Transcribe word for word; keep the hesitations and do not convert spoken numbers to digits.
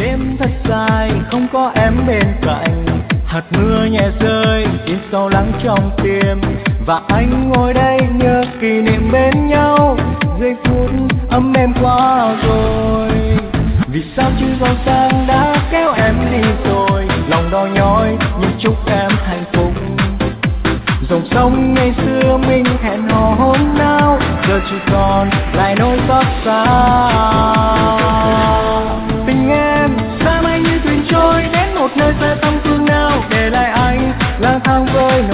đêm thật dài không có em bên cạnh, hạt mưa nhẹ rơi in sâu lắng trong tim, và anh ngồi đây nhớ kỷ niệm bên nhau, giây phút ấm êm quá rồi. Vì sao chứ gió sang đã kéo em đi rồi, lòng đau nhói nhưng chúc em hạnh phúc. Dòng sông ngày xưa mình hẹn hò hôm nào, giờ chỉ còn lại nỗi xót xa. Tình em xa mãi như thuyền trôi đến một nơi xa tăm phương nào, để lại anh lang thang với